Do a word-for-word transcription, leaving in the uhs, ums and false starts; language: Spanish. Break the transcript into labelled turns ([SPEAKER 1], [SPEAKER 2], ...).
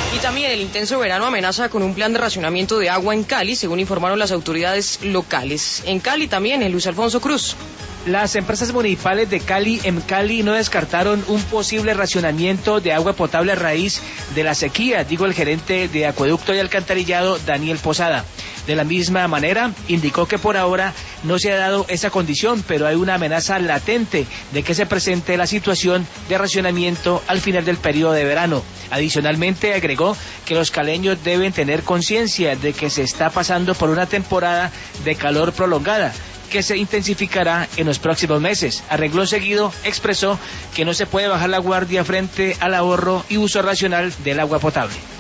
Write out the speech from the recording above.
[SPEAKER 1] Y también el intenso verano amenaza con un plan de racionamiento de agua en Cali, según informaron las autoridades locales. En Cali también, en Luis Alfonso Cruz.
[SPEAKER 2] Las empresas municipales de Cali, en Cali, no descartaron un posible racionamiento de agua potable a raíz de la sequía, dijo el gerente de Acueducto y Alcantarillado, Daniel Posada. De la misma manera, indicó que por ahora no se ha dado esa condición, pero hay una amenaza latente de que se presente la situación de racionamiento al final del periodo de verano. Adicionalmente, agregó que los caleños deben tener conciencia de que se está pasando por una temporada de calor prolongada, que se intensificará en los próximos meses. A renglón seguido, expresó que no se puede bajar la guardia frente al ahorro y uso racional del agua potable.